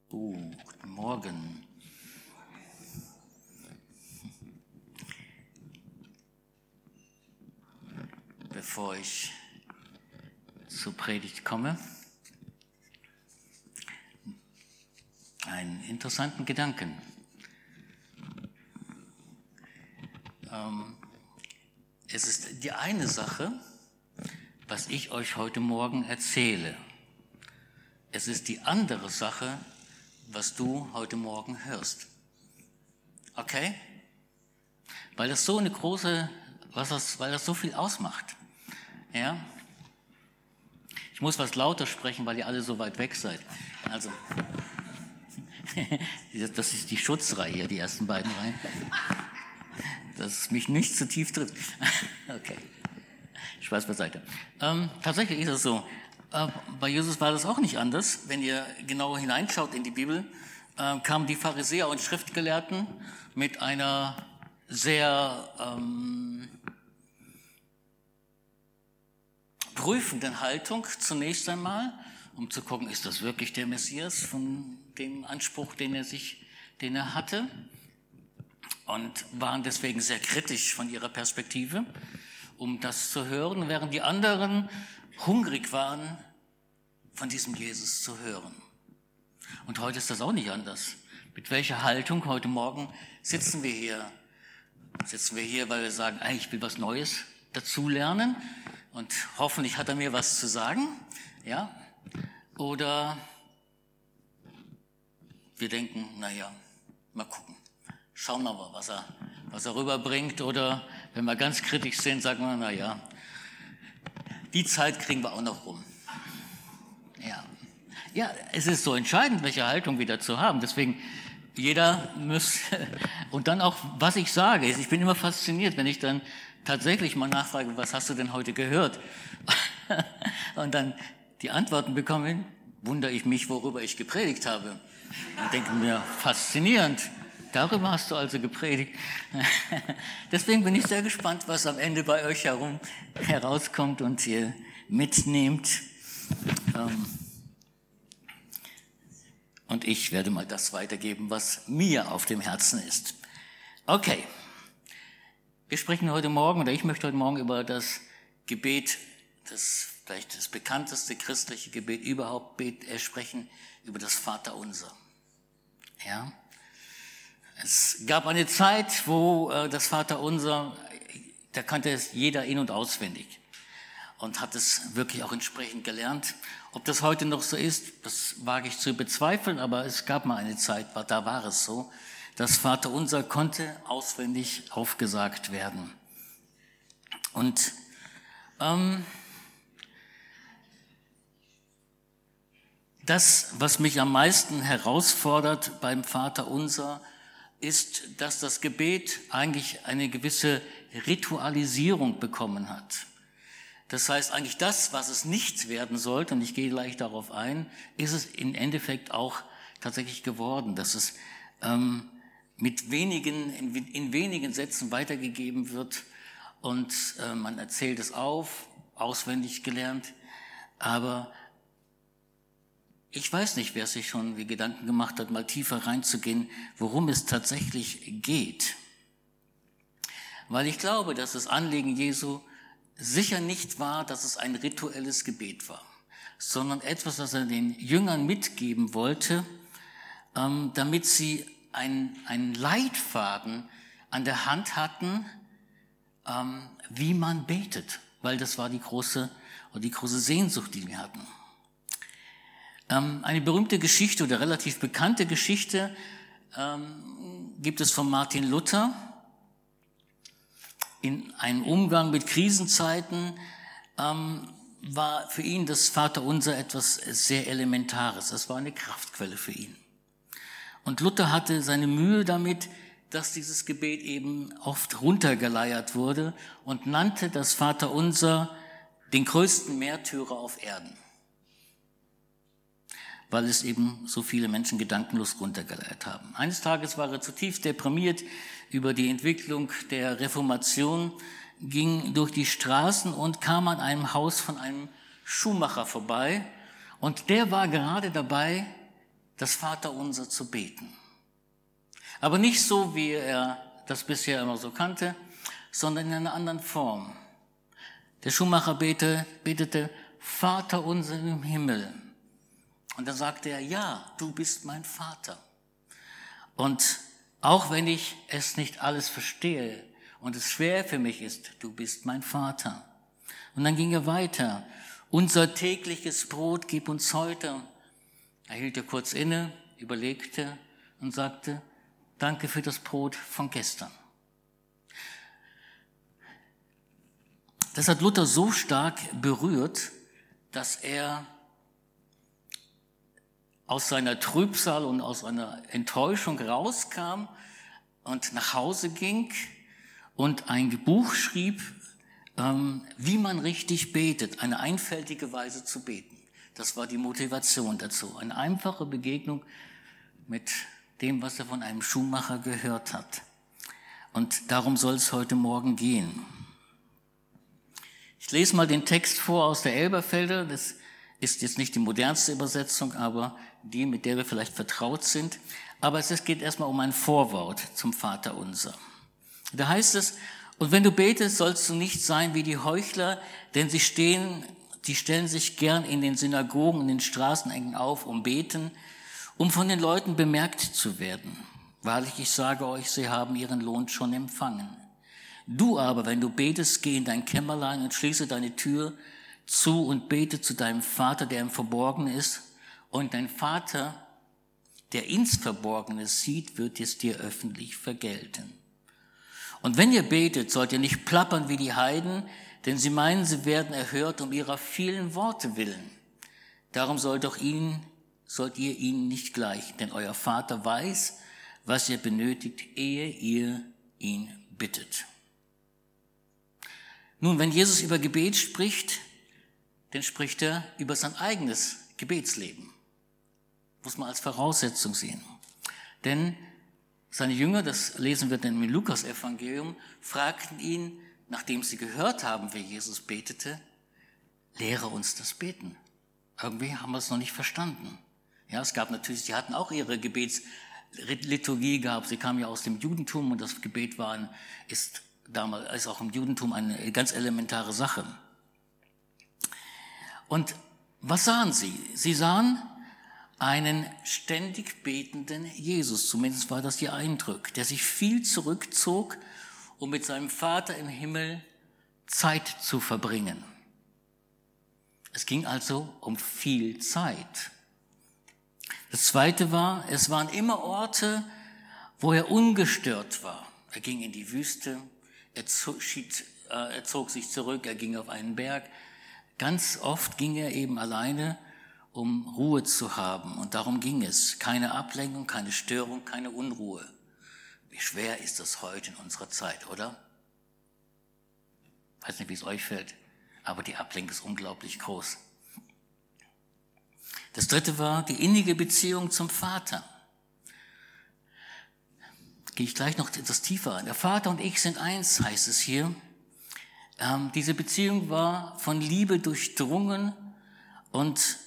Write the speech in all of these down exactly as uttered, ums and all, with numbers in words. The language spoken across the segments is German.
Oh, guten Morgen. Bevor ich zur Predigt komme, einen interessanten Gedanken. Ähm, es ist die eine Sache, was ich euch heute Morgen erzähle. Es ist die andere Sache, was du heute Morgen hörst. Okay? Weil das so eine große, was das, weil das so viel ausmacht. Ja? Ich muss was lauter sprechen, weil ihr alle so weit weg seid. Also, das ist die Schutzreihe hier, die ersten beiden Reihen. Dass es mich nicht zu tief trifft. Okay. Spaß beiseite. Ähm, tatsächlich ist es so. Äh, bei Jesus war das auch nicht anders. Wenn ihr genau hineinschaut in die Bibel, äh, kamen die Pharisäer und Schriftgelehrten mit einer sehr ähm, prüfenden Haltung zunächst einmal, um zu gucken, ist das wirklich der Messias von dem Anspruch, den er sich, den er hatte, und waren deswegen sehr kritisch von ihrer Perspektive, um das zu hören, während die anderen hungrig waren, von diesem Jesus zu hören. Und heute ist das auch nicht anders. Mit welcher Haltung heute Morgen sitzen wir hier? Sitzen wir hier, weil wir sagen, ey, ich will was Neues dazulernen und hoffentlich hat er mir was zu sagen, ja? Oder wir denken, naja, mal gucken, schauen wir mal, was er, was er rüberbringt. Oder wenn wir ganz kritisch sind, sagen wir, naja, die Zeit kriegen wir auch noch rum. Ja. Ja, es ist so entscheidend, welche Haltung wir dazu haben. Deswegen, jeder muss, und dann auch, was ich sage. Ich bin immer fasziniert, wenn ich dann tatsächlich mal nachfrage, was hast du denn heute gehört? Und dann die Antworten bekomme, wundere ich mich, worüber ich gepredigt habe. Und denke mir, faszinierend. Darüber hast du also gepredigt. Deswegen bin ich sehr gespannt, was am Ende bei euch herum herauskommt und ihr mitnehmt. Und ich werde mal das weitergeben, was mir auf dem Herzen ist. Okay. Wir sprechen heute Morgen, oder ich möchte heute Morgen über das Gebet, das vielleicht das bekannteste christliche Gebet überhaupt sprechen, über das Vaterunser. Ja. Es gab eine Zeit, wo äh, das Vaterunser, da kannte es jeder in- und auswendig und hat es wirklich auch entsprechend gelernt. Ob das heute noch so ist, das wage ich zu bezweifeln, aber es gab mal eine Zeit, da war es so. Das Vaterunser konnte auswendig aufgesagt werden. Und ähm, das, was mich am meisten herausfordert beim Vaterunser, ist, dass das Gebet eigentlich eine gewisse Ritualisierung bekommen hat. Das heißt, eigentlich das, was es nicht werden sollte, und ich gehe gleich darauf ein, ist es im Endeffekt auch tatsächlich geworden, dass es ähm, mit wenigen, in, in wenigen Sätzen weitergegeben wird und äh, man erzählt es auf, auswendig gelernt, aber ich weiß nicht, wer sich schon die Gedanken gemacht hat, mal tiefer reinzugehen, worum es tatsächlich geht. Weil ich glaube, dass das Anliegen Jesu sicher nicht war, dass es ein rituelles Gebet war, sondern etwas, das er den Jüngern mitgeben wollte, ähm, damit sie einen, einen Leitfaden an der Hand hatten, ähm, wie man betet, weil das war die große, die große Sehnsucht, die wir hatten. Eine berühmte Geschichte oder relativ bekannte Geschichte ähm, gibt es von Martin Luther. In einem Umgang mit Krisenzeiten ähm, war für ihn das Vaterunser etwas sehr Elementares. Das war eine Kraftquelle für ihn. Und Luther hatte seine Mühe damit, dass dieses Gebet eben oft runtergeleiert wurde und nannte das Vaterunser den größten Märtyrer auf Erden, weil es eben so viele Menschen gedankenlos runtergeleiert haben. Eines Tages war er zutiefst deprimiert über die Entwicklung der Reformation, ging durch die Straßen und kam an einem Haus von einem Schuhmacher vorbei. Und der war gerade dabei, das Vaterunser zu beten. Aber nicht so, wie er das bisher immer so kannte, sondern in einer anderen Form. Der Schuhmacher betete, betete, Vater unser im Himmel. Und dann sagte er, ja, du bist mein Vater. Und auch wenn ich es nicht alles verstehe und es schwer für mich ist, du bist mein Vater. Und dann ging er weiter. Unser tägliches Brot gib uns heute. Er hielt er kurz inne, überlegte und sagte, danke für das Brot von gestern. Das hat Luther so stark berührt, dass er aus seiner Trübsal und aus einer Enttäuschung rauskam und nach Hause ging und ein Buch schrieb, wie man richtig betet, eine einfältige Weise zu beten. Das war die Motivation dazu, eine einfache Begegnung mit dem, was er von einem Schuhmacher gehört hat. Und darum soll es heute Morgen gehen. Ich lese mal den Text vor aus der Elberfelder. Das ist jetzt nicht die modernste Übersetzung, aber die, mit der wir vielleicht vertraut sind. Aber es geht erstmal um ein Vorwort zum Vaterunser. Da heißt es, und wenn du betest, sollst du nicht sein wie die Heuchler, denn sie stehen, die stellen sich gern in den Synagogen und den Straßenecken auf, um beten, um von den Leuten bemerkt zu werden. Wahrlich, ich sage euch, sie haben ihren Lohn schon empfangen. Du aber, wenn du betest, geh in dein Kämmerlein und schließe deine Tür zu und bete zu deinem Vater, der im Verborgenen ist. Und dein Vater, der ins Verborgene sieht, wird es dir öffentlich vergelten. Und wenn ihr betet, sollt ihr nicht plappern wie die Heiden, denn sie meinen, sie werden erhört um ihrer vielen Worte willen. Darum sollt doch ihnen, sollt ihr ihnen nicht gleichen, denn euer Vater weiß, was ihr benötigt, ehe ihr ihn bittet. Nun, wenn Jesus über Gebet spricht, dann spricht er über sein eigenes Gebetsleben. Muss man als Voraussetzung sehen. Denn seine Jünger, das lesen wir dann im Lukas-Evangelium, fragten ihn, nachdem sie gehört haben, wie Jesus betete, lehre uns das Beten. Irgendwie haben wir es noch nicht verstanden. Ja, es gab natürlich, sie hatten auch ihre Gebetsliturgie gehabt. Sie kamen ja aus dem Judentum und das Gebet war ein, ist damals ist auch im Judentum eine ganz elementare Sache. Und was sahen sie? Sie sahen einen ständig betenden Jesus, zumindest war das ihr Eindruck, der sich viel zurückzog, um mit seinem Vater im Himmel Zeit zu verbringen. Es ging also um viel Zeit. Das Zweite war, es waren immer Orte, wo er ungestört war. Er ging in die Wüste, er zog, schied, äh, er zog sich zurück, er ging auf einen Berg. Ganz oft ging er eben alleine, um Ruhe zu haben. Und darum ging es. Keine Ablenkung, keine Störung, keine Unruhe. Wie schwer ist das heute in unserer Zeit, oder? Ich weiß nicht, wie es euch fällt, aber die Ablenkung ist unglaublich groß. Das Dritte war die innige Beziehung zum Vater. Gehe ich gleich noch etwas tiefer ein. Der Vater und ich sind eins, heißt es hier. Ähm, diese Beziehung war von Liebe durchdrungen und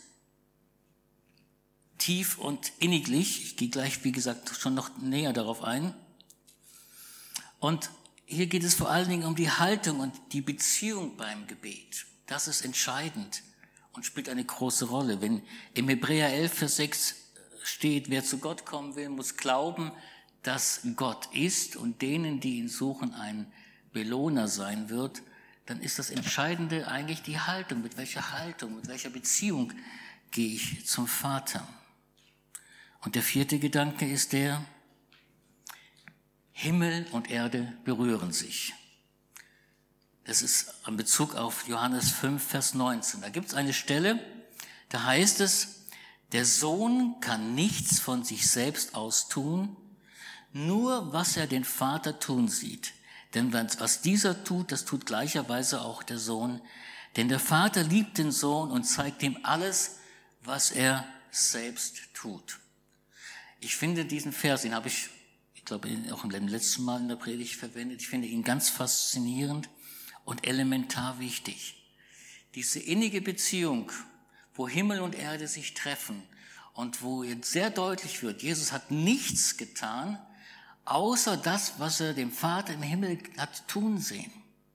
tief und inniglich. Ich gehe gleich, wie gesagt, schon noch näher darauf ein. Und hier geht es vor allen Dingen um die Haltung und die Beziehung beim Gebet. Das ist entscheidend und spielt eine große Rolle. Wenn im Hebräer elf, Vers sechs steht, wer zu Gott kommen will, muss glauben, dass Gott ist und denen, die ihn suchen, ein Belohner sein wird, dann ist das Entscheidende eigentlich die Haltung. Mit welcher Haltung, mit welcher Beziehung gehe ich zum Vater? Und der vierte Gedanke ist der, Himmel und Erde berühren sich. Das ist ein Bezug auf Johannes fünf, Vers neunzehn. Da gibt es eine Stelle, da heißt es, der Sohn kann nichts von sich selbst aus tun, nur was er den Vater tun sieht. Denn was dieser tut, das tut gleicherweise auch der Sohn. Denn der Vater liebt den Sohn und zeigt ihm alles, was er selbst tut. Ich finde diesen Vers, den habe ich, ich glaube, auch im letzten Mal in der Predigt verwendet, ich finde ihn ganz faszinierend und elementar wichtig. Diese innige Beziehung, wo Himmel und Erde sich treffen und wo jetzt sehr deutlich wird, Jesus hat nichts getan, außer das, was er dem Vater im Himmel hat tun sehen.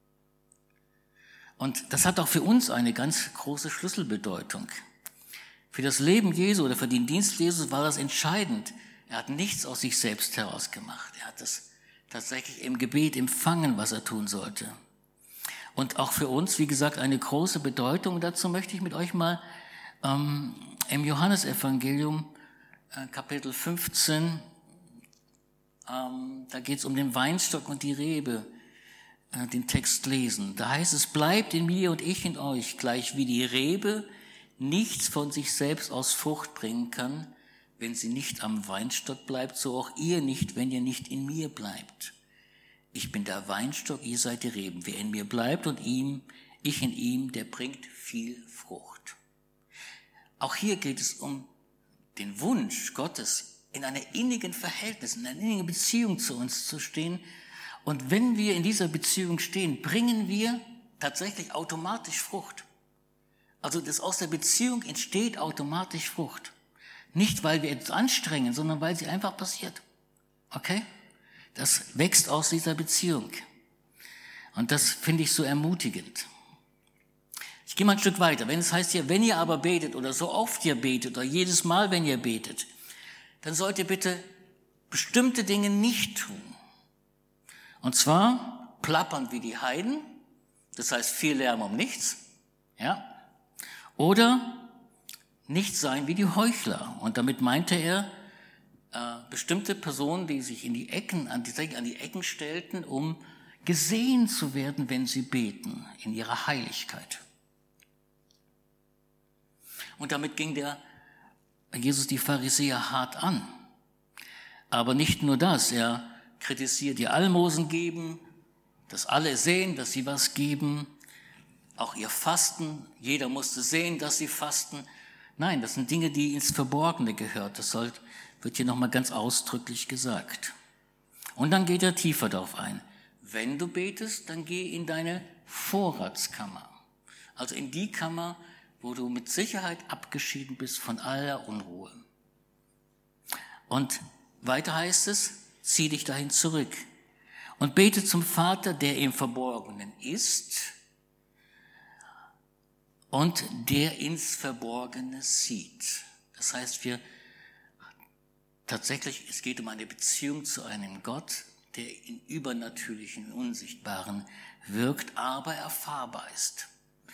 Und das hat auch für uns eine ganz große Schlüsselbedeutung. Für das Leben Jesu oder für den Dienst Jesus war das entscheidend. Er hat nichts aus sich selbst heraus gemacht. Er hat das tatsächlich im Gebet empfangen, was er tun sollte. Und auch für uns, wie gesagt, eine große Bedeutung. Dazu möchte ich mit euch mal ähm, im Johannesevangelium, äh, Kapitel fünfzehn, ähm, da geht es um den Weinstock und die Rebe, äh, den Text lesen. Da heißt es, bleibt in mir und ich in euch, gleich wie die Rebe nichts von sich selbst aus Frucht bringen kann, wenn sie nicht am Weinstock bleibt, so auch ihr nicht, wenn ihr nicht in mir bleibt. Ich bin der Weinstock, ihr seid die Reben. Wer in mir bleibt und ihm, ich in ihm, der bringt viel Frucht. Auch hier geht es um den Wunsch Gottes, in einer innigen Verhältnis, in einer innigen Beziehung zu uns zu stehen. Und wenn wir in dieser Beziehung stehen, bringen wir tatsächlich automatisch Frucht. Also das aus der Beziehung entsteht automatisch Frucht. Nicht, weil wir es anstrengen, sondern weil sie einfach passiert. Okay? Das wächst aus dieser Beziehung. Und das finde ich so ermutigend. Ich gehe mal ein Stück weiter. Wenn es heißt hier, wenn ihr aber betet oder so oft ihr betet oder jedes Mal, wenn ihr betet, dann sollt ihr bitte bestimmte Dinge nicht tun. Und zwar plappern wie die Heiden, das heißt viel Lärm um nichts, ja, oder nicht sein wie die Heuchler. Und damit meinte er äh, bestimmte Personen, die sich in die Ecken, an die, an die Ecken stellten, um gesehen zu werden, wenn sie beten, in ihrer Heiligkeit. Und damit ging der Jesus die Pharisäer hart an. Aber nicht nur das, er kritisiert ihr Almosen geben, dass alle sehen, dass sie was geben, auch ihr Fasten, jeder musste sehen, dass sie fasten. Nein, das sind Dinge, die ins Verborgene gehört. Das soll, wird hier nochmal ganz ausdrücklich gesagt. Und dann geht er tiefer darauf ein. Wenn du betest, dann geh in deine Vorratskammer. Also in die Kammer, wo du mit Sicherheit abgeschieden bist von aller Unruhe. Und weiter heißt es, zieh dich dahin zurück und bete zum Vater, der im Verborgenen ist und der ins Verborgene sieht. Das heißt, wir tatsächlich, es geht um eine Beziehung zu einem Gott, der im Übernatürlichen, Unsichtbaren wirkt, aber erfahrbar ist.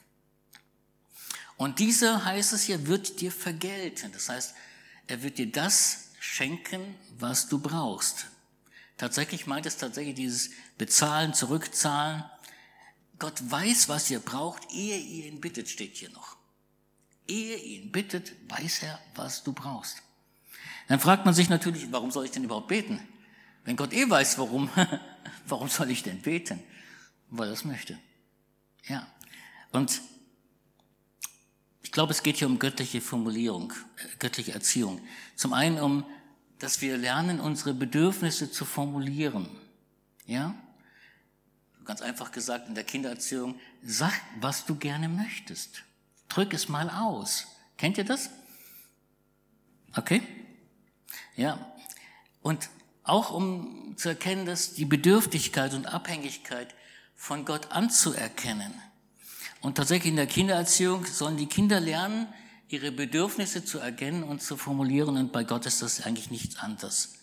Und dieser, heißt es hier, wird dir vergelten. Das heißt, er wird dir das schenken, was du brauchst. Tatsächlich meint es tatsächlich dieses Bezahlen, Zurückzahlen. Gott weiß, was ihr braucht, ehe ihr ihn bittet, steht hier noch. Ehe ihr ihn bittet, weiß er, was du brauchst. Dann fragt man sich natürlich, warum soll ich denn überhaupt beten? Wenn Gott eh weiß, warum, warum soll ich denn beten? Weil er es möchte. Ja. Und ich glaube, es geht hier um göttliche Formulierung, göttliche Erziehung. Zum einen um, dass wir lernen, unsere Bedürfnisse zu formulieren. Ja? Ganz einfach gesagt, in der Kindererziehung, sag, was du gerne möchtest. Drück es mal aus. Kennt ihr das? Okay? Ja. Und auch um zu erkennen, dass die Bedürftigkeit und Abhängigkeit von Gott anzuerkennen. Und tatsächlich in der Kindererziehung sollen die Kinder lernen, ihre Bedürfnisse zu erkennen und zu formulieren. Und bei Gott ist das eigentlich nichts anderes.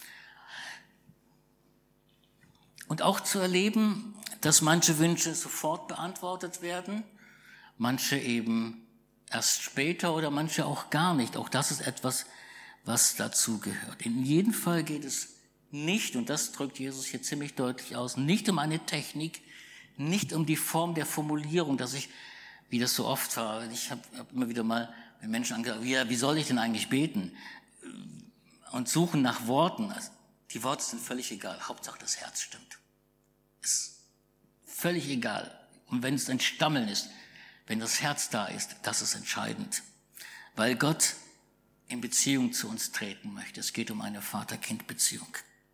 Und auch zu erleben, dass manche Wünsche sofort beantwortet werden, manche eben erst später oder manche auch gar nicht. Auch das ist etwas, was dazu gehört. In jedem Fall geht es nicht, und das drückt Jesus hier ziemlich deutlich aus, nicht um eine Technik, nicht um die Form der Formulierung, dass ich, wie das so oft war, ich habe hab immer wieder mal mit Menschen angesagt, wie, wie soll ich denn eigentlich beten? Und suchen nach Worten. Also die Worte sind völlig egal, Hauptsache das Herz stimmt. Ist völlig egal. Und wenn es ein Stammeln ist, wenn das Herz da ist, das ist entscheidend. Weil Gott in Beziehung zu uns treten möchte. Es geht um eine Vater-Kind-Beziehung.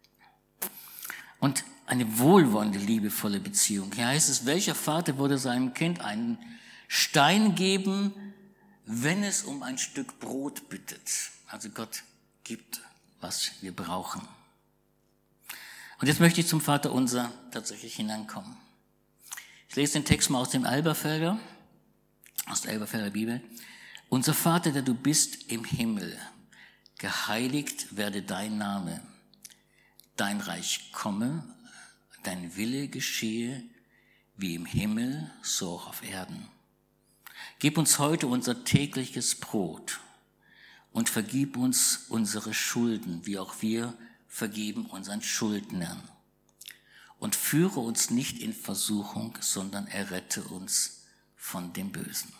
Und eine wohlwollende, liebevolle Beziehung. Hier heißt es, welcher Vater würde seinem Kind einen Stein geben, wenn es um ein Stück Brot bittet? Also Gott gibt, was wir brauchen. Und jetzt möchte ich zum Vaterunser tatsächlich hineinkommen. Ich lese den Text mal aus dem Elberfelder, aus der Elberfelder Bibel. Unser Vater, der du bist im Himmel, geheiligt werde dein Name. Dein Reich komme, dein Wille geschehe, wie im Himmel, so auch auf Erden. Gib uns heute unser tägliches Brot und vergib uns unsere Schulden, wie auch wir vergeben unseren Schuldnern. Und führe uns nicht in Versuchung, sondern errette uns von dem Bösen.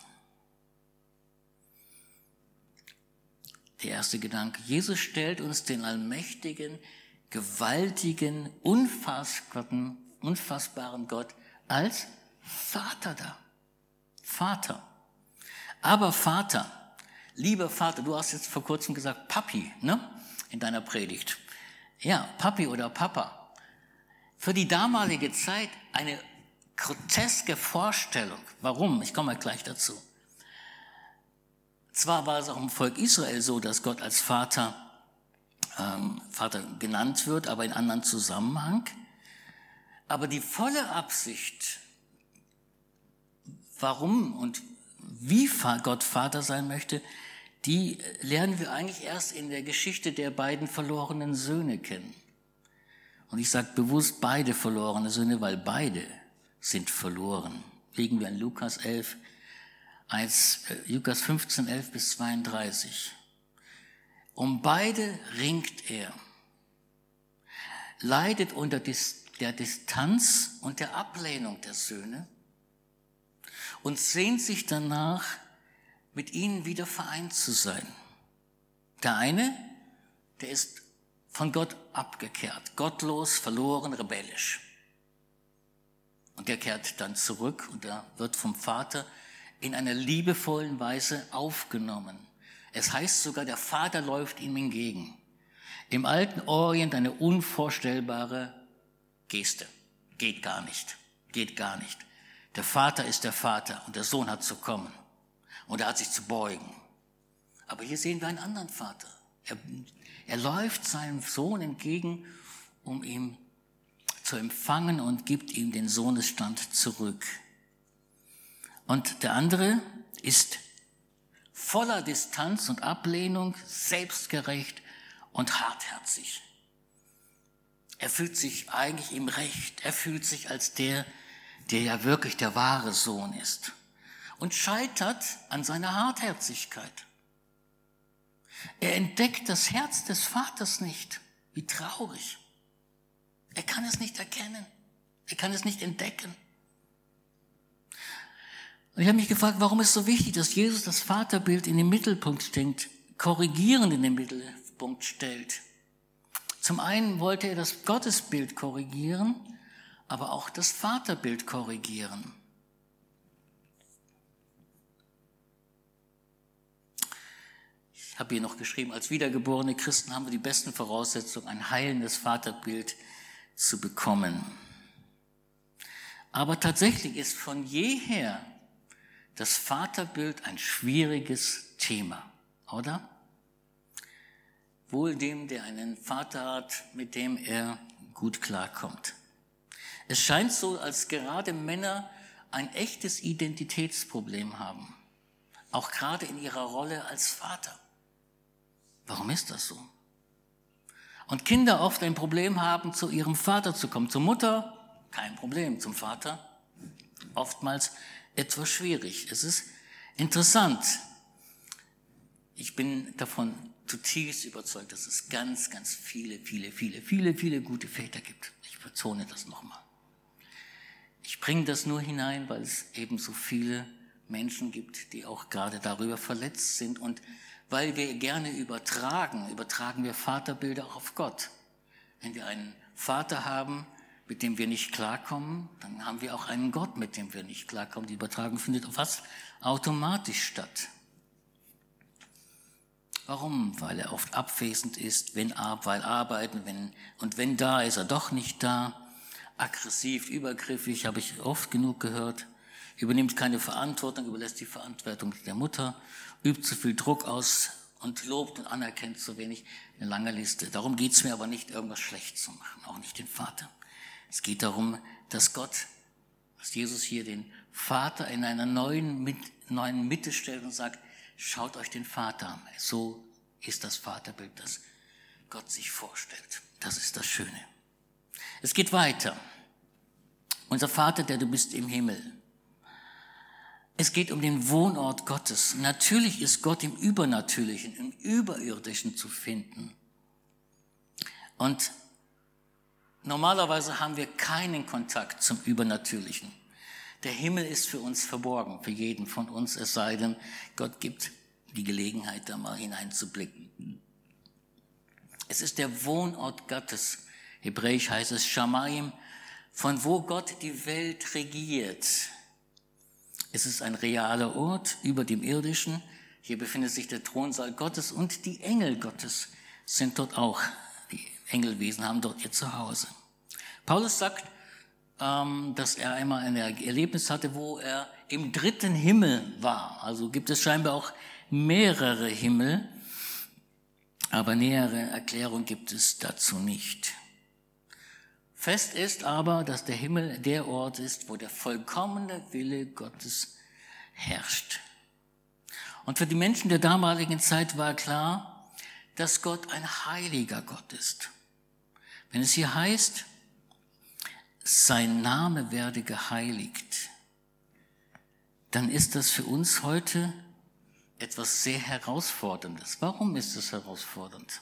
Der erste Gedanke. Jesus stellt uns den allmächtigen, gewaltigen, unfassbaren, unfassbaren Gott als Vater dar. Vater. Aber Vater, lieber Vater, du hast jetzt vor kurzem gesagt Papi, ne? In deiner Predigt. Ja, Papi oder Papa. Für die damalige Zeit eine groteske Vorstellung. Warum? Ich komme gleich dazu. Zwar war es auch im Volk Israel so, dass Gott als Vater, ähm, Vater genannt wird, aber in anderen Zusammenhang. Aber die volle Absicht, warum und wie Gott Vater sein möchte, die lernen wir eigentlich erst in der Geschichte der beiden verlorenen Söhne kennen. Und ich sage bewusst beide verlorene Söhne, weil beide sind verloren. Legen wir in Lukas elf, eins, äh, Lukas fünfzehn, elf bis zweiunddreißig. Um beide ringt er, leidet unter dis, der Distanz und der Ablehnung der Söhne und sehnt sich danach, mit ihnen wieder vereint zu sein. Der eine, der ist von Gott abgekehrt, gottlos, verloren, rebellisch. Und der kehrt dann zurück und er wird vom Vater in einer liebevollen Weise aufgenommen. Es heißt sogar, der Vater läuft ihm entgegen. Im alten Orient eine unvorstellbare Geste. Geht gar nicht, geht gar nicht. Der Vater ist der Vater und der Sohn hat zu kommen. Und er hat sich zu beugen. Aber hier sehen wir einen anderen Vater. Er, er läuft seinem Sohn entgegen, um ihn zu empfangen und gibt ihm den Sohnesstand zurück. Und der andere ist voller Distanz und Ablehnung, selbstgerecht und hartherzig. Er fühlt sich eigentlich im Recht. Er fühlt sich als der, der ja wirklich der wahre Sohn ist. Und scheitert an seiner Hartherzigkeit. Er entdeckt das Herz des Vaters nicht. Wie traurig. Er kann es nicht erkennen. Er kann es nicht entdecken. Und ich habe mich gefragt, warum ist es so wichtig, dass Jesus das Vaterbild in den Mittelpunkt stellt, korrigierend in den Mittelpunkt stellt. Zum einen wollte er das Gottesbild korrigieren, aber auch das Vaterbild korrigieren. Ich habe hier noch geschrieben, als wiedergeborene Christen haben wir die besten Voraussetzungen, ein heilendes Vaterbild zu bekommen. Aber tatsächlich ist von jeher das Vaterbild ein schwieriges Thema, oder? Wohl dem, der einen Vater hat, mit dem er gut klarkommt. Es scheint so, als gerade Männer ein echtes Identitätsproblem haben, auch gerade in ihrer Rolle als Vater. Warum ist das so? Und Kinder oft ein Problem haben, zu ihrem Vater zu kommen. Zur Mutter kein Problem, zum Vater oftmals etwas schwierig. Es ist interessant. Ich bin davon zutiefst überzeugt, dass es ganz, ganz viele, viele, viele, viele, viele gute Väter gibt. Ich betone das nochmal. Ich bringe das nur hinein, weil es eben so viele Menschen gibt, die auch gerade darüber verletzt sind. Und weil wir gerne übertragen, übertragen wir Vaterbilder auch auf Gott. Wenn wir einen Vater haben, mit dem wir nicht klarkommen, dann haben wir auch einen Gott, mit dem wir nicht klarkommen. Die Übertragung findet fast automatisch statt. Warum? Weil er oft abwesend ist, wenn ab, weil arbeiten, wenn, und wenn da, ist er doch nicht da. Aggressiv, übergriffig, habe ich oft genug gehört. Übernimmt keine Verantwortung, überlässt die Verantwortung der Mutter, übt zu viel Druck aus und lobt und anerkennt zu wenig. Eine lange Liste. Darum geht es mir aber nicht, irgendwas schlecht zu machen, auch nicht den Vater. Es geht darum, dass Gott, dass Jesus hier den Vater in einer neuen, neuen Mitte stellt und sagt, schaut euch den Vater an. So ist das Vaterbild, das Gott sich vorstellt. Das ist das Schöne. Es geht weiter. Unser Vater, der du bist im Himmel. Es geht um den Wohnort Gottes. Natürlich ist Gott im Übernatürlichen, im Überirdischen zu finden. Und normalerweise haben wir keinen Kontakt zum Übernatürlichen. Der Himmel ist für uns verborgen, für jeden von uns, es sei denn, Gott gibt die Gelegenheit, da mal hineinzublicken. Es ist der Wohnort Gottes. Hebräisch heißt es Shamayim, von wo Gott die Welt regiert. Es ist ein realer Ort über dem Irdischen. Hier befindet sich der Thronsaal Gottes und die Engel Gottes sind dort auch. Die Engelwesen haben dort ihr Zuhause. Paulus sagt, dass er einmal ein Erlebnis hatte, wo er im dritten Himmel war. Also gibt es scheinbar auch mehrere Himmel, aber nähere Erklärung gibt es dazu nicht. Fest ist aber, dass der Himmel der Ort ist, wo der vollkommene Wille Gottes herrscht. Und für die Menschen der damaligen Zeit war klar, dass Gott ein heiliger Gott ist. Wenn es hier heißt, sein Name werde geheiligt, dann ist das für uns heute etwas sehr Herausforderndes. Warum ist es herausfordernd?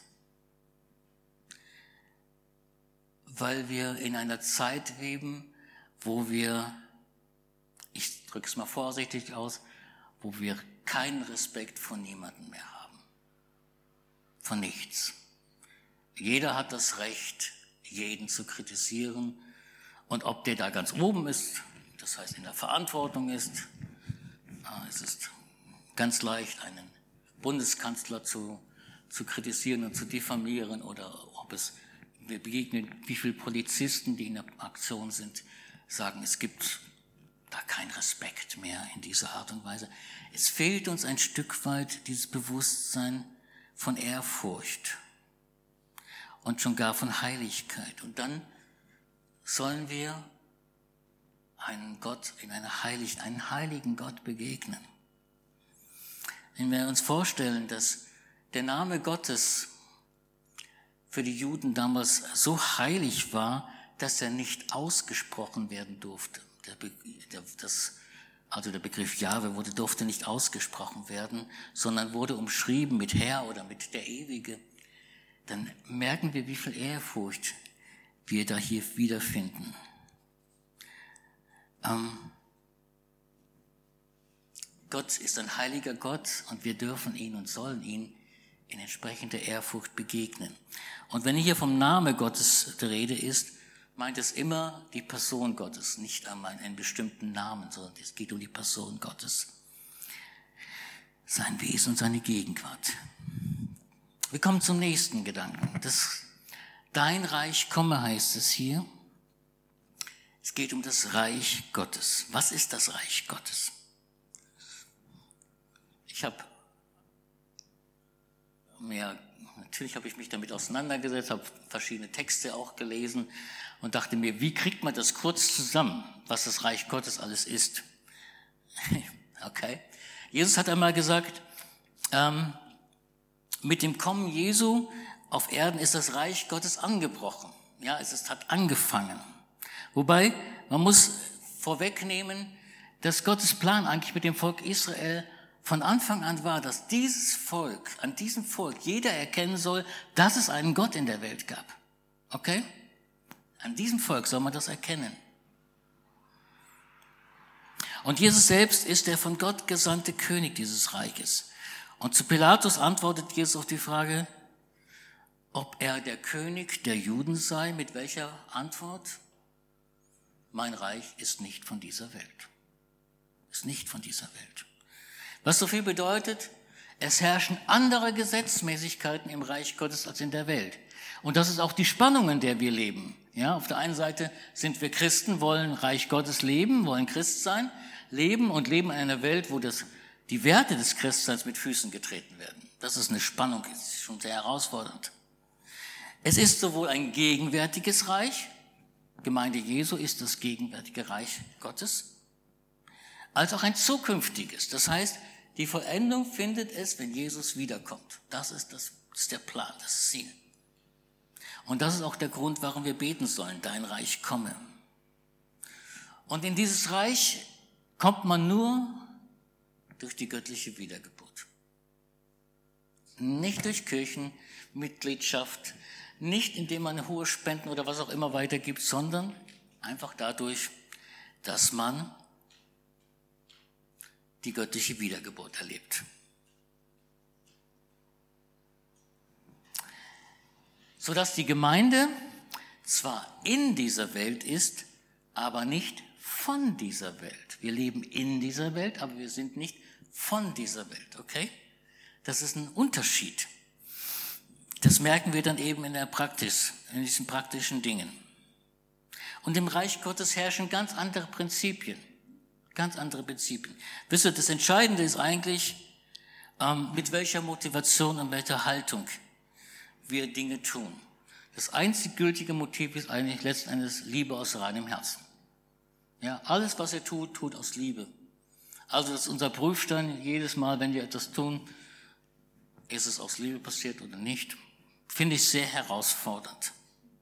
Weil wir in einer Zeit leben, wo wir, ich drücke es mal vorsichtig aus, wo wir keinen Respekt vor niemandem mehr haben. Von nichts. Jeder hat das Recht, jeden zu kritisieren. Und ob der da ganz oben ist, das heißt in der Verantwortung ist, es ist ganz leicht, einen Bundeskanzler zu, zu kritisieren und zu diffamieren, oder ob es, wir begegnen, wie viele Polizisten, die in der Aktion sind, sagen, es gibt da keinen Respekt mehr in dieser Art und Weise. Es fehlt uns ein Stück weit dieses Bewusstsein von Ehrfurcht und schon gar von Heiligkeit. Und dann sollen wir einen Gott in einer heiligen, einen heiligen Gott begegnen. Wenn wir uns vorstellen, dass der Name Gottes für die Juden damals so heilig war, dass er nicht ausgesprochen werden durfte. Der Be- der, das, also der Begriff Jahwe wurde, durfte nicht ausgesprochen werden, sondern wurde umschrieben mit Herr oder mit der Ewige. Dann merken wir, wie viel Ehrfurcht wir da hier wiederfinden. Ähm, Gott ist ein heiliger Gott und wir dürfen ihn und sollen ihn in entsprechender Ehrfurcht begegnen. Und wenn hier vom Namen Gottes die Rede ist, meint es immer die Person Gottes, nicht einmal einen bestimmten Namen, sondern es geht um die Person Gottes, sein Wesen und seine Gegenwart. Wir kommen zum nächsten Gedanken. Das Dein Reich komme heißt es hier. Es geht um das Reich Gottes. Was ist das Reich Gottes? Ich habe mir, natürlich habe ich mich damit auseinandergesetzt, habe verschiedene Texte auch gelesen und dachte mir, wie kriegt man das kurz zusammen, was das Reich Gottes alles ist? Okay. Jesus hat einmal gesagt, ähm, mit dem Kommen Jesu auf Erden ist das Reich Gottes angebrochen. Ja, es ist, hat angefangen. Wobei, man muss vorwegnehmen, dass Gottes Plan eigentlich mit dem Volk Israel von Anfang an war, dass dieses Volk, an diesem Volk jeder erkennen soll, dass es einen Gott in der Welt gab. Okay? An diesem Volk soll man das erkennen. Und Jesus selbst ist der von Gott gesandte König dieses Reiches. Und zu Pilatus antwortet Jesus auf die Frage, ob er der König der Juden sei. Mit welcher Antwort? Mein Reich ist nicht von dieser Welt. Ist nicht von dieser Welt. Was so viel bedeutet, es herrschen andere Gesetzmäßigkeiten im Reich Gottes als in der Welt. Und das ist auch die Spannung, in der wir leben. Ja, auf der einen Seite sind wir Christen, wollen Reich Gottes leben, wollen Christ sein, leben und leben in einer Welt, wo das, die Werte des Christseins mit Füßen getreten werden. Das ist eine Spannung, das ist schon sehr herausfordernd. Es ist sowohl ein gegenwärtiges Reich, Gemeinde Jesu ist das gegenwärtige Reich Gottes, als auch ein zukünftiges. Das heißt, die Vollendung findet es, wenn Jesus wiederkommt. Das ist, das, das ist der Plan, das ist Ziel. Und das ist auch der Grund, warum wir beten sollen, dein Reich komme. Und in dieses Reich kommt man nur durch die göttliche Wiedergeburt. Nicht durch Kirchenmitgliedschaft, nicht indem man hohe Spenden oder was auch immer weitergibt, sondern einfach dadurch, dass man die göttliche Wiedergeburt erlebt. Sodass die Gemeinde zwar in dieser Welt ist, aber nicht von dieser Welt. Wir leben in dieser Welt, aber wir sind nicht von dieser Welt, okay? Das ist ein Unterschied. Das merken wir dann eben in der Praxis, in diesen praktischen Dingen. Und im Reich Gottes herrschen ganz andere Prinzipien. Ganz andere Prinzipien. Wisst ihr, das Entscheidende ist eigentlich, ähm, mit welcher Motivation und welcher Haltung wir Dinge tun. Das einzig gültige Motiv ist eigentlich letzten Endes Liebe aus reinem Herzen. Ja, alles, was er tut, tut aus Liebe. Also das ist unser Prüfstein jedes Mal, wenn wir etwas tun, ist es aus Liebe passiert oder nicht. Finde ich sehr herausfordernd.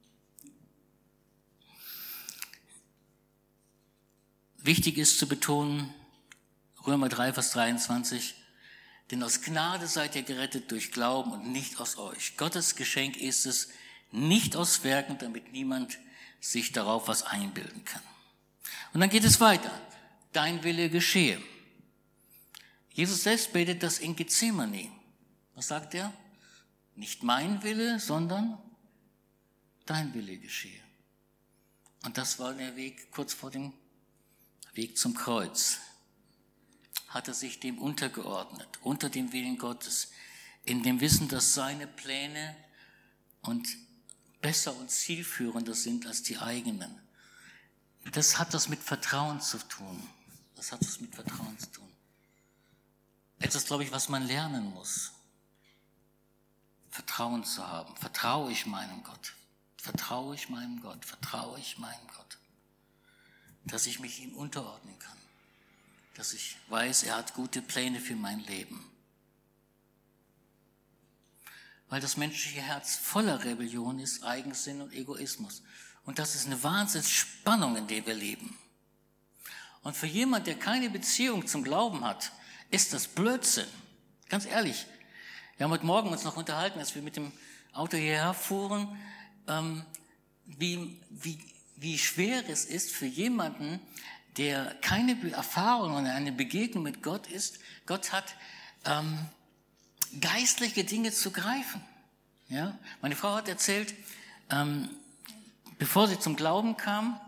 Wichtig ist zu betonen, Römer drei, Vers dreiundzwanzig, denn aus Gnade seid ihr gerettet durch Glauben und nicht aus euch. Gottes Geschenk ist es, nicht aus Werken, damit niemand sich darauf was einbilden kann. Und dann geht es weiter. Dein Wille geschehe. Jesus selbst betet das in Gethsemane. Was sagt er? Nicht mein Wille, sondern dein Wille geschehe. Und das war der Weg kurz vor dem Weg zum Kreuz. Hat er sich dem untergeordnet, unter dem Willen Gottes, in dem Wissen, dass seine Pläne und besser und zielführender sind als die eigenen. Das hat das mit Vertrauen zu tun. Das hat das mit Vertrauen zu tun. Etwas, glaube ich, was man lernen muss. Vertrauen zu haben. Vertraue ich meinem Gott? Vertraue ich meinem Gott? Vertraue ich meinem Gott? Dass ich mich ihm unterordnen kann. Dass ich weiß, er hat gute Pläne für mein Leben. Weil das menschliche Herz voller Rebellion ist, Eigensinn und Egoismus. Und das ist eine Wahnsinnsspannung, in der wir leben. Und für jemand, der keine Beziehung zum Glauben hat, ist das Blödsinn. Ganz ehrlich. Wir haben heute Morgen uns noch unterhalten, als wir mit dem Auto hierher fuhren, ähm, wie, wie, wie schwer es ist für jemanden, der keine Erfahrung und eine Begegnung mit Gott ist. Gott hat ähm, geistliche Dinge zu greifen. Ja? Meine Frau hat erzählt, ähm, bevor sie zum Glauben kam,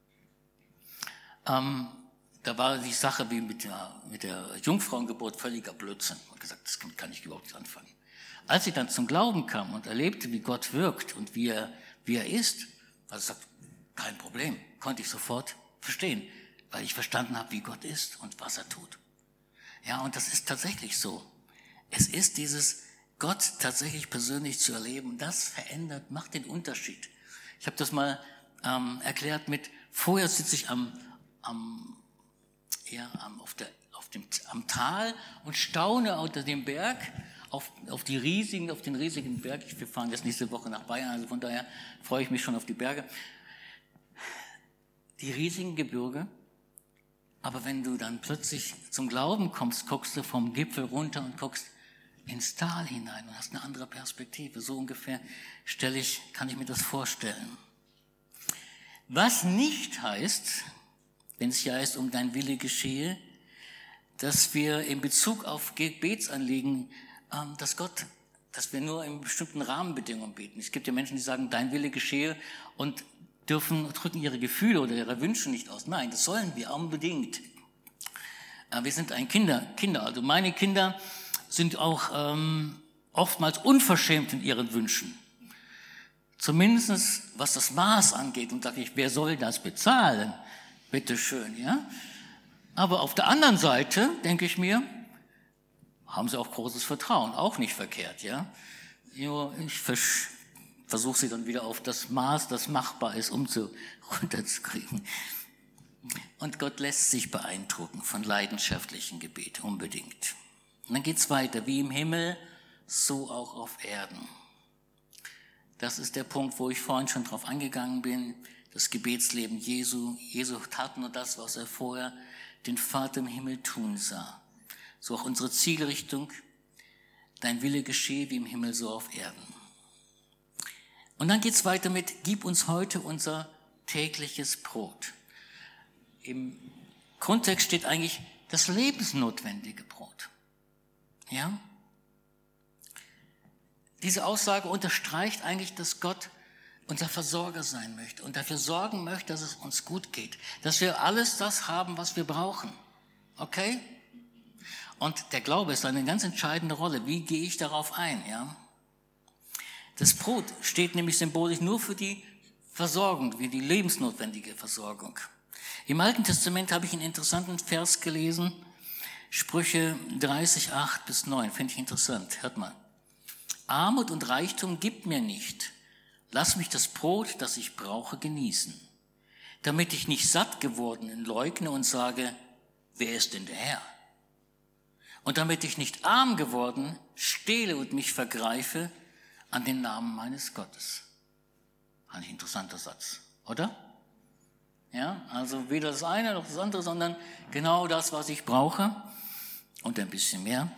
ähm, da war die Sache wie mit der, mit der Jungfrauengeburt völliger Blödsinn. Ich habe gesagt, das kann ich überhaupt nicht anfangen. Als sie dann zum Glauben kam und erlebte, wie Gott wirkt und wie er, wie er ist, also sagt, kein Problem, konnte ich sofort verstehen, weil ich verstanden habe, wie Gott ist und was er tut. Ja, und das ist tatsächlich so. Es ist dieses Gott tatsächlich persönlich zu erleben, das verändert, macht den Unterschied. Ich habe das mal ähm, erklärt mit, vorher sitze ich am, am, ja, am, auf der, auf dem, am Tal und staune unter dem Berg auf, auf, die riesigen, auf den riesigen Berg. Wir fahren jetzt nächste Woche nach Bayern, also von daher freue ich mich schon auf die Berge. Die riesigen Gebirge. Aber wenn du dann plötzlich zum Glauben kommst, guckst du vom Gipfel runter und guckst ins Tal hinein und hast eine andere Perspektive. So ungefähr stelle ich, kann ich mir das vorstellen. Was nicht heißt, wenn es hier heißt, um dein Wille geschehe, dass wir in Bezug auf Gebetsanliegen, ähm, dass Gott, dass wir nur in bestimmten Rahmenbedingungen beten. Es gibt ja Menschen, die sagen, dein Wille geschehe und dürfen, drücken ihre Gefühle oder ihre Wünsche nicht aus. Nein, das sollen wir unbedingt. Äh, wir sind ein Kinder, Kinder, also meine Kinder sind auch ähm, oftmals unverschämt in ihren Wünschen. Zumindest was das Maß angeht. Und sage ich, wer soll das bezahlen? Bitte schön, ja. Aber auf der anderen Seite denke ich mir, haben sie auch großes Vertrauen, auch nicht verkehrt, ja. Ich versuche sie dann wieder auf das Maß, das machbar ist, um zu runterzukriegen. Und Gott lässt sich beeindrucken von leidenschaftlichen Gebet, unbedingt. Und dann geht's weiter, wie im Himmel, so auch auf Erden. Das ist der Punkt, wo ich vorhin schon drauf eingegangen bin, das Gebetsleben Jesu. Jesu tat nur das, was er vorher den Vater im Himmel tun sah. So auch unsere Zielrichtung, dein Wille geschehe wie im Himmel, so auf Erden. Und dann geht's weiter mit, gib uns heute unser tägliches Brot. Im Grundtext steht eigentlich das lebensnotwendige Brot. Ja? Diese Aussage unterstreicht eigentlich, dass Gott unser Versorger sein möchte und dafür sorgen möchte, dass es uns gut geht. Dass wir alles das haben, was wir brauchen. Okay? Und der Glaube ist eine ganz entscheidende Rolle. Wie gehe ich darauf ein? Ja? Das Brot steht nämlich symbolisch nur für die Versorgung, wie die lebensnotwendige Versorgung. Im Alten Testament habe ich einen interessanten Vers gelesen, Sprüche dreißig, acht bis neun, finde ich interessant. Hört mal. Armut und Reichtum gibt mir nicht. Lass mich das Brot, das ich brauche, genießen, damit ich nicht satt geworden leugne und sage, wer ist denn der Herr? Und damit ich nicht arm geworden stehle und mich vergreife an den Namen meines Gottes. Ein interessanter Satz, oder? Ja, also weder das eine noch das andere, sondern genau das, was ich brauche und ein bisschen mehr,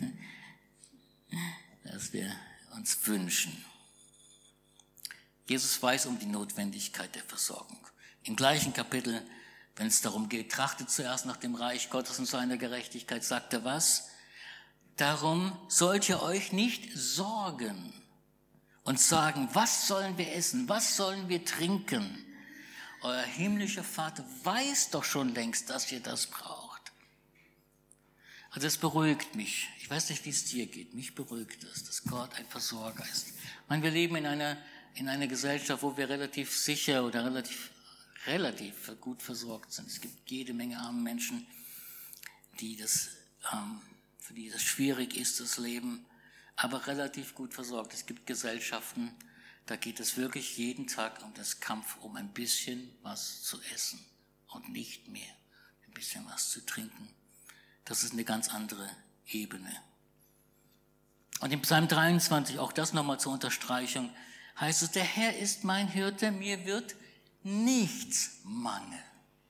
das wir uns wünschen. Jesus weiß um die Notwendigkeit der Versorgung. Im gleichen Kapitel, wenn es darum geht, trachtet zuerst nach dem Reich Gottes und seiner Gerechtigkeit, sagt er was? Darum sollt ihr euch nicht sorgen und sagen, was sollen wir essen, was sollen wir trinken? Euer himmlischer Vater weiß doch schon längst, dass ihr das braucht. Also es beruhigt mich. Ich weiß nicht, wie es dir geht. Mich beruhigt es, dass Gott ein Versorger ist. Ich meine, wir leben in einer, in einer Gesellschaft, wo wir relativ sicher oder relativ, relativ gut versorgt sind. Es gibt jede Menge arme Menschen, die das, ähm, für die das schwierig ist, das Leben, aber relativ gut versorgt. Es gibt Gesellschaften, da geht es wirklich jeden Tag um das Kampf, um ein bisschen was zu essen und nicht mehr. Ein bisschen was zu trinken. Das ist eine ganz andere Ebene. Und im Psalm dreiundzwanzig, auch das nochmal zur Unterstreichung, heißt es, der Herr ist mein Hirte, mir wird nichts mangeln.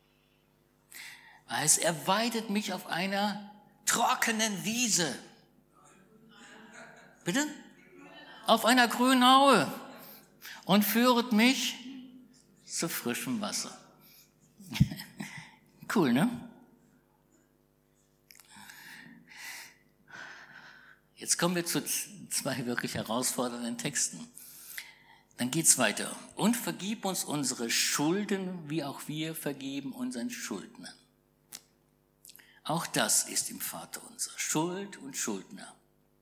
Weil er weidet mich auf einer trockenen Wiese. Bitte? Auf einer grünen Aue. Und führet mich zu frischem Wasser. Cool, ne? Jetzt kommen wir zu zwei wirklich herausfordernden Texten. Dann geht's weiter. Und vergib uns unsere Schulden, wie auch wir vergeben unseren Schuldnern. Auch das ist im Vater unser. Schuld und Schuldner.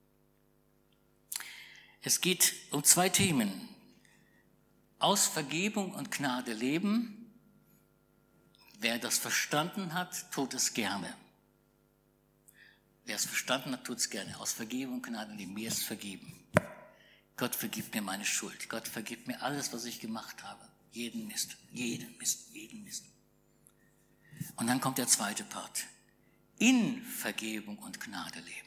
Es geht um zwei Themen. Aus Vergebung und Gnade leben. Wer das verstanden hat, tut es gerne. Wer es verstanden hat, tut es gerne. Aus Vergebung und Gnade leben. Mir ist vergeben. Gott vergibt mir meine Schuld. Gott vergibt mir alles, was ich gemacht habe. Jeden Mist. Jeden Mist. Jeden Mist. Und dann kommt der zweite Part. In Vergebung und Gnade leben.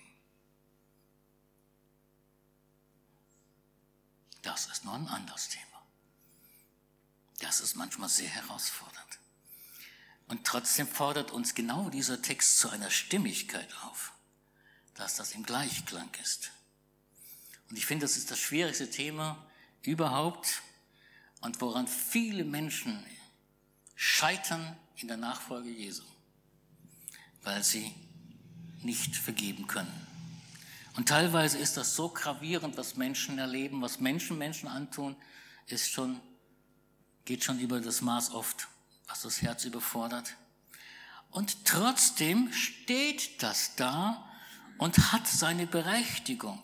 Das ist noch ein anderes Thema. Das ist manchmal sehr herausfordernd. Und trotzdem fordert uns genau dieser Text zu einer Stimmigkeit auf, dass das im Gleichklang ist. Und ich finde, das ist das schwierigste Thema überhaupt und woran viele Menschen scheitern in der Nachfolge Jesu, weil sie nicht vergeben können. Und teilweise ist das so gravierend, was Menschen erleben, was Menschen Menschen antun, ist schon, geht schon über das Maß oft, was das Herz überfordert. Und trotzdem steht das da und hat seine Berechtigung.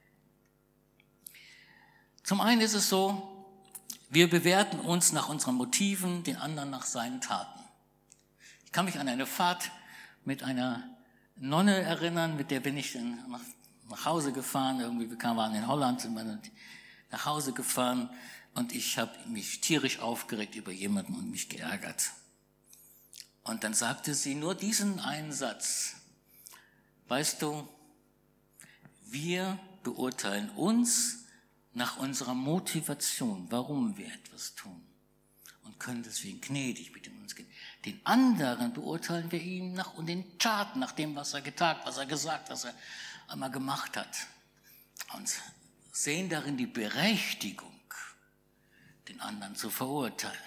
Zum einen ist es so, wir bewerten uns nach unseren Motiven, den anderen nach seinen Taten. Ich kann mich an eine Fahrt mit einer Nonne erinnern, mit der bin ich dann nach, nach Hause gefahren. Irgendwie, wir kamen, waren in Holland, sind wir nach Hause gefahren und ich habe mich tierisch aufgeregt über jemanden und mich geärgert. Und dann sagte sie nur diesen einen Satz: Weißt du, wir beurteilen uns nach unserer Motivation, warum wir etwas tun, und können deswegen gnädig mit uns gehen. Den anderen beurteilen wir ihn nach und den Taten, nach dem, was er getan, was er gesagt, was er einmal gemacht hat, und sehen darin die Berechtigung, den anderen zu verurteilen.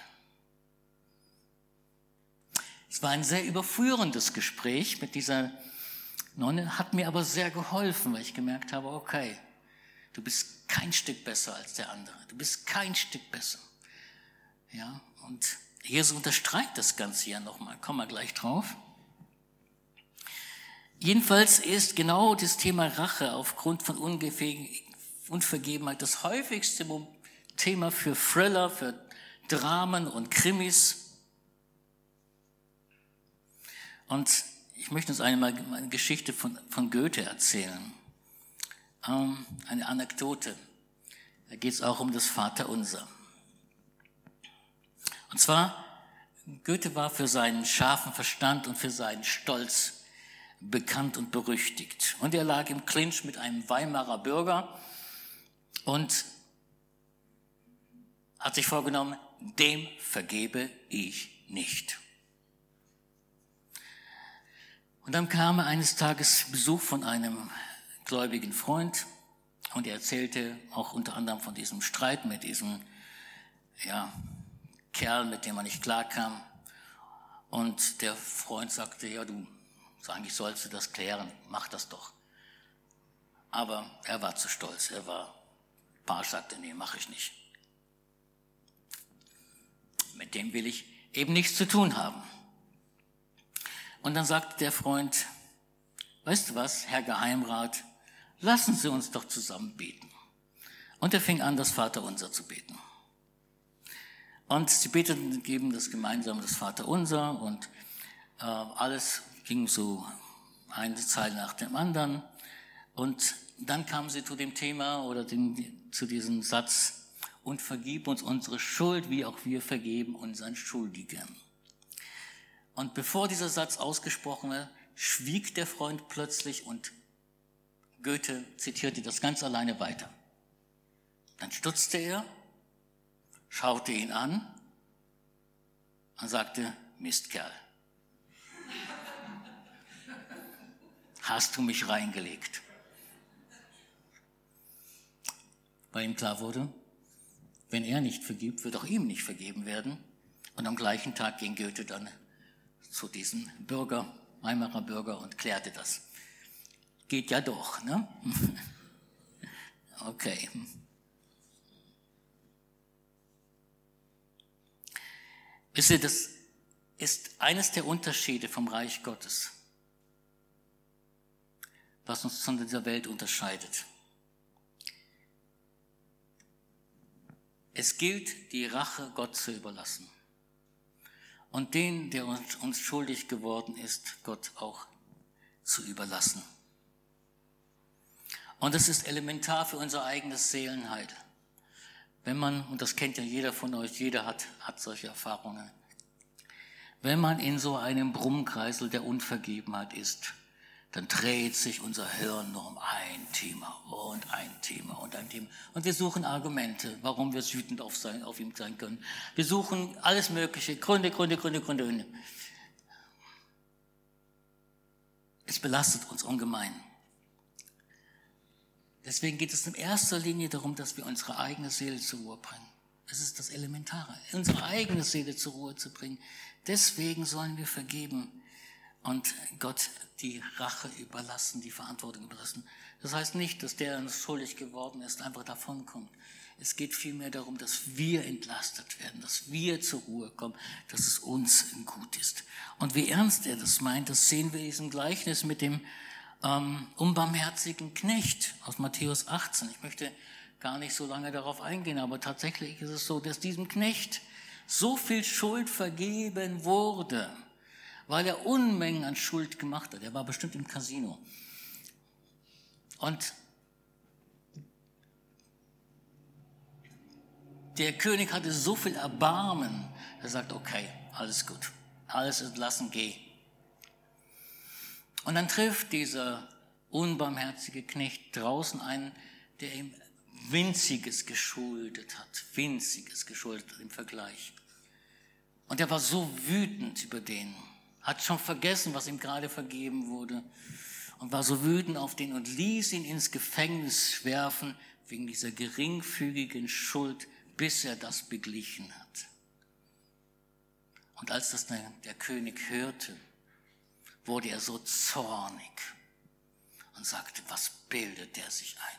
Es war ein sehr überführendes Gespräch mit dieser Nonne, hat mir aber sehr geholfen, weil ich gemerkt habe, okay, du bist kein Stück besser als der andere. Du bist kein Stück besser. Ja, und Jesus unterstreicht das Ganze ja nochmal. Kommen wir gleich drauf. Jedenfalls ist genau das Thema Rache aufgrund von Unvergebenheit das häufigste Thema für Thriller, für Dramen und Krimis. Und ich möchte uns einmal eine Geschichte von, von Goethe erzählen. Ähm, eine Anekdote. Da geht es auch um das Vaterunser. Und zwar, Goethe war für seinen scharfen Verstand und für seinen Stolz bekannt und berüchtigt. Und er lag im Clinch mit einem Weimarer Bürger und hat sich vorgenommen, dem vergebe ich nicht. Und dann kam eines Tages Besuch von einem gläubigen Freund und er erzählte auch unter anderem von diesem Streit mit diesem ja, Kerl, mit dem er nicht klarkam. Und der Freund sagte, ja, du, eigentlich sollst du das klären, mach das doch. Aber er war zu stolz, er war, Paar sagte, nee, mach ich nicht. Mit dem will ich eben nichts zu tun haben. Und dann sagte der Freund, weißt du was, Herr Geheimrat, lassen Sie uns doch zusammen beten. Und er fing an, das Vaterunser zu beten. Und sie beteten, geben das gemeinsam das Vaterunser und äh, alles ging so eine Zeile nach dem anderen. Und dann kamen sie zu dem Thema oder dem, zu diesem Satz, und vergib uns unsere Schuld, wie auch wir vergeben unseren Schuldigen. Und bevor dieser Satz ausgesprochen war, schwieg der Freund plötzlich und Goethe zitierte das ganz alleine weiter. Dann stutzte er, schaute ihn an und sagte, Mistkerl, hast du mich reingelegt? Weil ihm klar wurde, wenn er nicht vergibt, wird auch ihm nicht vergeben werden. Und am gleichen Tag ging Goethe dann zu diesem Bürger, Weimarer Bürger, und klärte das. Geht ja doch, ne? Okay. Wisst ihr, das ist eines der Unterschiede vom Reich Gottes, was uns von dieser Welt unterscheidet. Es gilt, die Rache Gott zu überlassen. Und den, der uns, uns schuldig geworden ist, Gott auch zu überlassen. Und das ist elementar für unser eigenes Seelenheil. Wenn man, und das kennt ja jeder von euch, jeder hat, hat solche Erfahrungen, wenn man in so einem Brummkreisel der Unvergebenheit ist, dann dreht sich unser Hirn nur um ein Thema und ein Thema und ein Thema. Und wir suchen Argumente, warum wir wütend auf, sein, auf ihn sein können. Wir suchen alles Mögliche, Gründe, Gründe, Gründe, Gründe, Gründe. Es belastet uns ungemein. Deswegen geht es in erster Linie darum, dass wir unsere eigene Seele zur Ruhe bringen. Das ist das Elementare, unsere eigene Seele zur Ruhe zu bringen. Deswegen sollen wir vergeben und Gott die Rache überlassen, die Verantwortung überlassen. Das heißt nicht, dass der, der uns schuldig geworden ist, einfach davonkommt. Es geht vielmehr darum, dass wir entlastet werden, dass wir zur Ruhe kommen, dass es uns gut ist. Und wie ernst er das meint, das sehen wir in diesem Gleichnis mit dem ähm, unbarmherzigen Knecht aus Matthäus achtzehn. Ich möchte gar nicht so lange darauf eingehen, aber tatsächlich ist es so, dass diesem Knecht so viel Schuld vergeben wurde, weil er Unmengen an Schuld gemacht hat. Er war bestimmt im Casino. Und der König hatte so viel Erbarmen, er sagt, okay, alles gut, alles entlassen, geh. Und dann trifft dieser unbarmherzige Knecht draußen einen, der ihm Winziges geschuldet hat, Winziges geschuldet hat im Vergleich. Und er war so wütend über den, hat schon vergessen, was ihm gerade vergeben wurde und war so wütend auf den und ließ ihn ins Gefängnis werfen wegen dieser geringfügigen Schuld, bis er das beglichen hat. Und als das der, der König hörte, wurde er so zornig und sagte, was bildet der sich ein?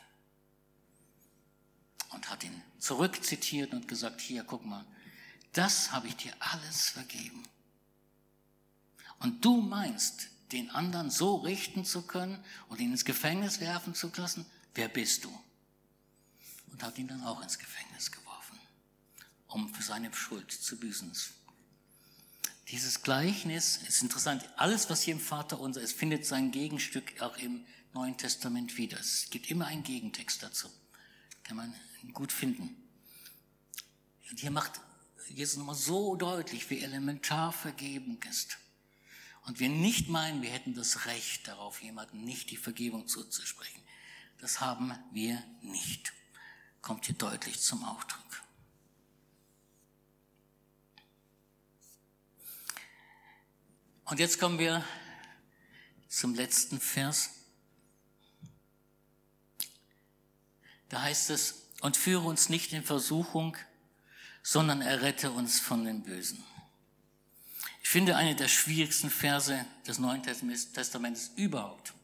Und hat ihn zurückzitiert und gesagt, hier, guck mal, das habe ich dir alles vergeben. Und du meinst, den anderen so richten zu können und ihn ins Gefängnis werfen zu lassen? Wer bist du? Und hat ihn dann auch ins Gefängnis geworfen, um für seine Schuld zu büßen. Dieses Gleichnis ist interessant. Alles, was hier im Vaterunser ist, findet sein Gegenstück auch im Neuen Testament wieder. Es gibt immer einen Gegentext dazu. Kann man gut finden. Und hier macht Jesus nochmal so deutlich, wie elementar Vergebung ist. Und wir nicht meinen, wir hätten das Recht darauf, jemandem nicht die Vergebung zuzusprechen. Das haben wir nicht. Kommt hier deutlich zum Ausdruck. Und jetzt kommen wir zum letzten Vers. Da heißt es, und führe uns nicht in Versuchung, sondern errette uns von dem Bösen. Ich finde, eine der schwierigsten Verse des Neuen Testaments überhaupt.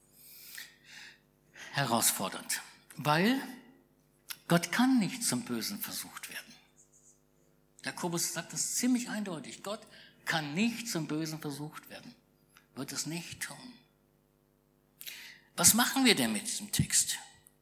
Herausfordernd. Weil Gott kann nicht zum Bösen versucht werden. Jakobus sagt das ziemlich eindeutig. Gott kann nicht zum Bösen versucht werden. Wird es nicht tun. Was machen wir denn mit diesem Text?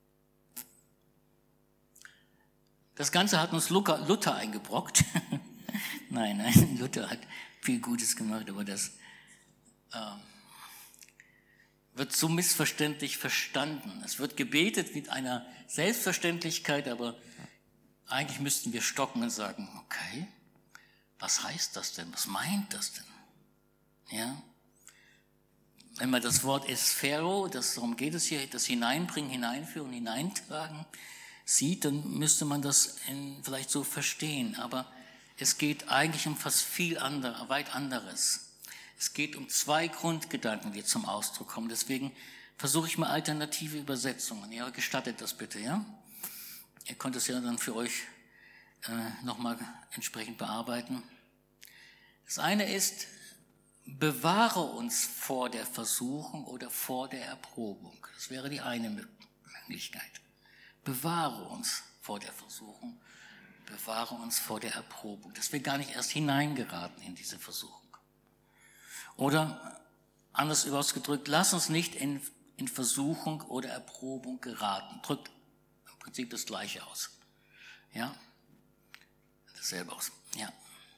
Das Ganze hat uns Luther eingebrockt. nein, nein, Luther hat viel Gutes gemacht, aber das äh, wird so missverständlich verstanden. Es wird gebetet mit einer Selbstverständlichkeit, aber eigentlich müssten wir stocken und sagen, okay, was heißt das denn? Was meint das denn? Ja? Wenn man das Wort Esphero, das, darum geht es hier, das Hineinbringen, Hineinführen, Hineintragen, sieht, dann müsste man das in, vielleicht so verstehen. Aber es geht eigentlich um fast viel anderes, weit anderes. Es geht um zwei Grundgedanken, die zum Ausdruck kommen. Deswegen versuche ich mal alternative Übersetzungen. Ihr gestattet das bitte, ja? Ihr könnt es ja dann für euch äh, nochmal entsprechend bearbeiten. Das eine ist, bewahre uns vor der Versuchung oder vor der Erprobung. Das wäre die eine Möglichkeit. Bewahre uns vor der Versuchung, bewahre uns vor der Erprobung, dass wir gar nicht erst hineingeraten in diese Versuchung. Oder anders ausgedrückt, lass uns nicht in, in Versuchung oder Erprobung geraten. Drückt im Prinzip das Gleiche aus. Ja? Dasselbe aus. Ja.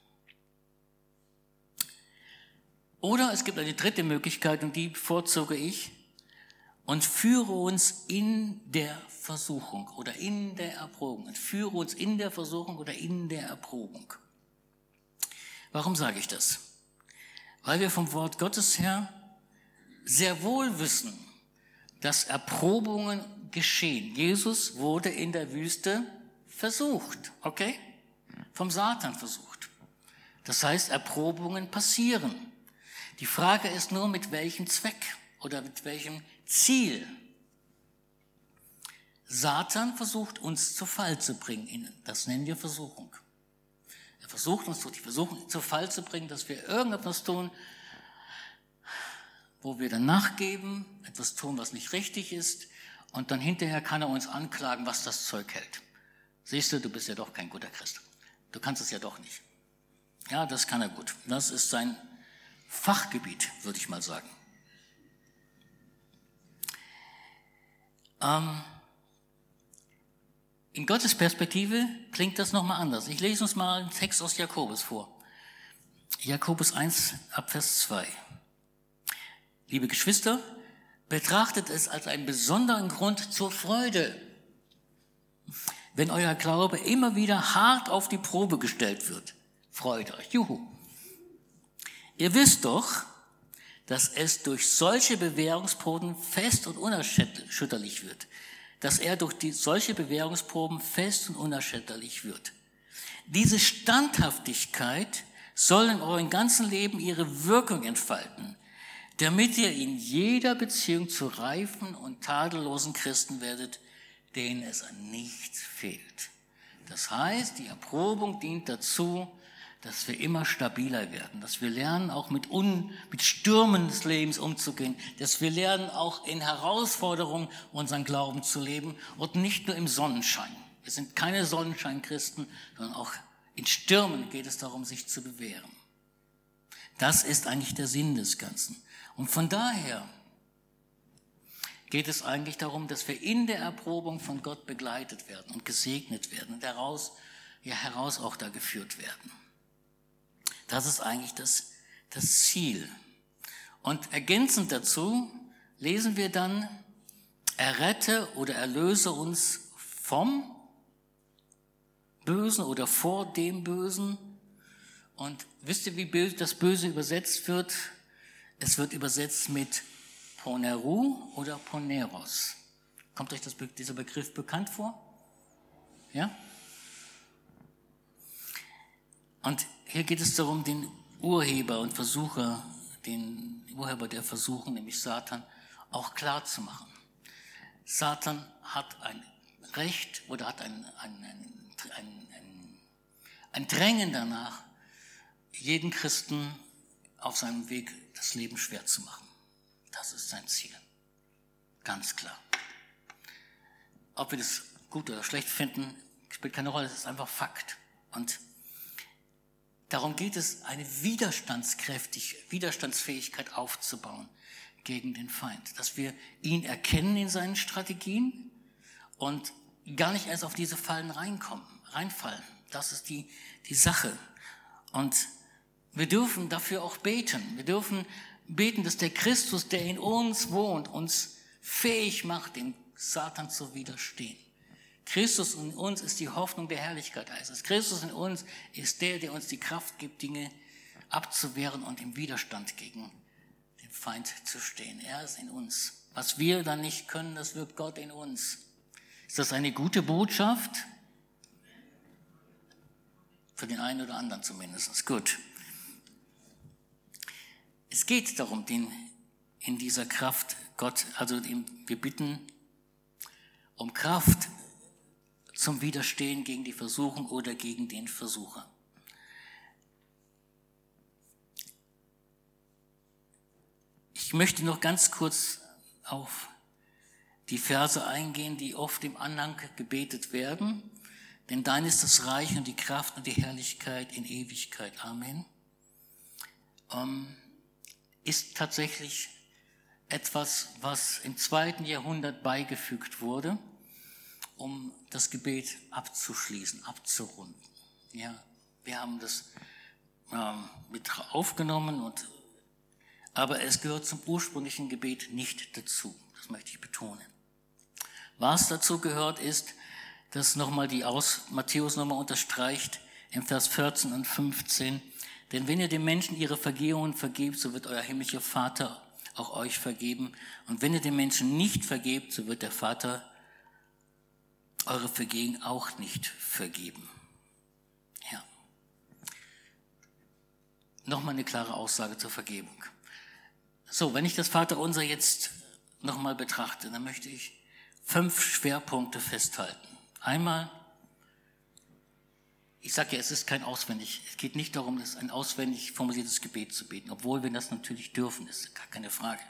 Oder es gibt eine dritte Möglichkeit und die bevorzuge ich. Und führe uns in der Versuchung oder in der Erprobung. Und führe uns in der Versuchung oder in der Erprobung. Warum sage ich das? Weil wir vom Wort Gottes her sehr wohl wissen, dass Erprobungen geschehen. Jesus wurde in der Wüste versucht, okay? Vom Satan versucht. Das heißt, Erprobungen passieren. Die Frage ist nur, mit welchem Zweck oder mit welchem Ziel. Satan versucht uns zu Fall zu bringen. Das nennen wir Versuchung. Er versucht uns durch die Versuchung zu Fall zu bringen, dass wir irgendetwas tun, wo wir dann nachgeben, etwas tun, was nicht richtig ist, und dann hinterher kann er uns anklagen, was das Zeug hält. Siehst du, du bist ja doch kein guter Christ. Du kannst es ja doch nicht. Ja, das kann er gut. Das ist sein Fachgebiet, würde ich mal sagen. Ähm, in Gottes Perspektive klingt das nochmal anders. Ich lese uns mal einen Text aus Jakobus vor. Jakobus eins, Abvers zwei. Liebe Geschwister, betrachtet es als einen besonderen Grund zur Freude, wenn euer Glaube immer wieder hart auf die Probe gestellt wird. Freut euch, juhu. Ihr wisst doch, dass es durch solche Bewährungsproben fest und unerschütterlich wird. Dass er durch die, solche Bewährungsproben fest und unerschütterlich wird. Diese Standhaftigkeit soll in eurem ganzen Leben ihre Wirkung entfalten, damit ihr in jeder Beziehung zu reifen und tadellosen Christen werdet, denen es an nichts fehlt. Das heißt, die Erprobung dient dazu, dass wir immer stabiler werden, dass wir lernen, auch mit, Un, mit Stürmen des Lebens umzugehen, dass wir lernen, auch in Herausforderungen unseren Glauben zu leben und nicht nur im Sonnenschein. Wir sind keine Sonnenscheinchristen, sondern auch in Stürmen geht es darum, sich zu bewähren. Das ist eigentlich der Sinn des Ganzen. Und von daher geht es eigentlich darum, dass wir in der Erprobung von Gott begleitet werden und gesegnet werden und heraus, ja, heraus auch da geführt werden. Das ist eigentlich das, das Ziel. Und ergänzend dazu lesen wir dann, errette oder erlöse uns vom Bösen oder vor dem Bösen. Und wisst ihr, wie das Böse übersetzt wird? Es wird übersetzt mit Poneru oder Poneros. Kommt euch das, dieser Begriff bekannt vor? Ja? Und hier geht es darum, den Urheber und Versucher, den Urheber der Versuchung, nämlich Satan, auch klar zu machen. Satan hat ein Recht oder hat ein, ein, ein, ein, ein, ein Drängen danach, jeden Christen auf seinem Weg das Leben schwer zu machen. Das ist sein Ziel. Ganz klar. Ob wir das gut oder schlecht finden, spielt keine Rolle, das ist einfach Fakt. Und darum geht es, eine Widerstandskräftig, Widerstandsfähigkeit aufzubauen gegen den Feind. Dass wir ihn erkennen in seinen Strategien und gar nicht erst auf diese Fallen reinkommen, reinfallen. Das ist die, die Sache. Und wir dürfen dafür auch beten. Wir dürfen beten, dass der Christus, der in uns wohnt, uns fähig macht, dem Satan zu widerstehen. Christus in uns ist die Hoffnung der Herrlichkeit, heißt es. Christus in uns ist der, der uns die Kraft gibt, Dinge abzuwehren und im Widerstand gegen den Feind zu stehen. Er ist in uns. Was wir dann nicht können, das wirkt Gott in uns. Ist das eine gute Botschaft? Für den einen oder anderen zumindest. Gut. Es geht darum, den, in dieser Kraft Gott, also wir bitten um Kraft zum Widerstehen gegen die Versuchung oder gegen den Versucher. Ich möchte noch ganz kurz auf die Verse eingehen, die oft im Anhang gebetet werden. Denn dein ist das Reich und die Kraft und die Herrlichkeit in Ewigkeit. Amen. Ähm, ist tatsächlich etwas, was im zweiten Jahrhundert beigefügt wurde, um das Gebet abzuschließen, abzurunden. Ja, wir haben das ähm, mit aufgenommen, und, aber es gehört zum ursprünglichen Gebet nicht dazu. Das möchte ich betonen. Was dazu gehört, ist, dass nochmal die Aus, Matthäus nochmal unterstreicht, im Vers vierzehn und fünfzehn, denn wenn ihr den Menschen ihre Vergehungen vergebt, so wird euer himmlischer Vater auch euch vergeben. Und wenn ihr den Menschen nicht vergebt, so wird der Vater eure Vergehen auch nicht vergeben. Ja. Nochmal eine klare Aussage zur Vergebung. So, wenn ich das Vaterunser jetzt nochmal betrachte, dann möchte ich fünf Schwerpunkte festhalten. Einmal, ich sage ja, es ist kein auswendig, es geht nicht darum, das ein auswendig formuliertes Gebet zu beten, obwohl wir das natürlich dürfen, ist gar keine Frage.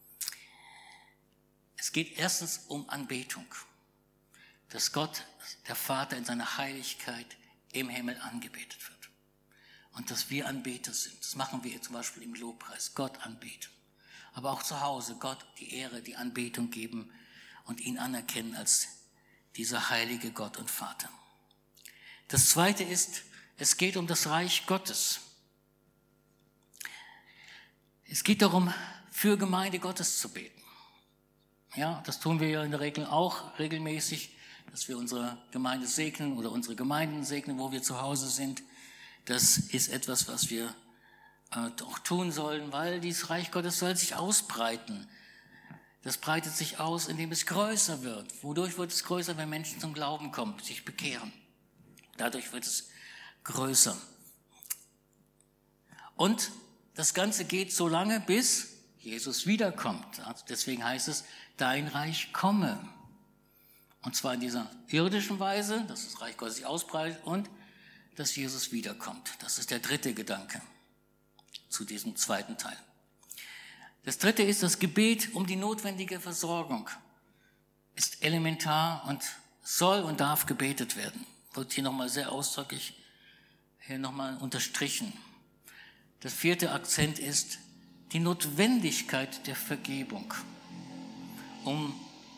Es geht erstens um Anbetung, dass Gott, der Vater, in seiner Heiligkeit im Himmel angebetet wird. Und dass wir Anbeter sind. Das machen wir zum Beispiel im Lobpreis, Gott anbeten. Aber auch zu Hause Gott die Ehre, die Anbetung geben und ihn anerkennen als dieser heilige Gott und Vater. Das Zweite ist, es geht um das Reich Gottes. Es geht darum, für Gemeinde Gottes zu beten. Ja, das tun wir ja in der Regel auch regelmäßig, dass wir unsere Gemeinde segnen oder unsere Gemeinden segnen, wo wir zu Hause sind. Das ist etwas, was wir äh, auch tun sollen, weil dieses Reich Gottes soll sich ausbreiten. Das breitet sich aus, indem es größer wird. Wodurch wird es größer? Wenn Menschen zum Glauben kommen, sich bekehren. Dadurch wird es größer. Und das Ganze geht so lange, bis Jesus wiederkommt. Also deswegen heißt es, dein Reich komme. Und zwar in dieser irdischen Weise, dass das Reich Gottes sich ausbreitet und dass Jesus wiederkommt. Das ist der dritte Gedanke zu diesem zweiten Teil. Das dritte ist, das Gebet um die notwendige Versorgung ist elementar und soll und darf gebetet werden. Wird hier nochmal sehr ausdrücklich hier nochmal unterstrichen. Das vierte Akzent ist die Notwendigkeit der Vergebung, um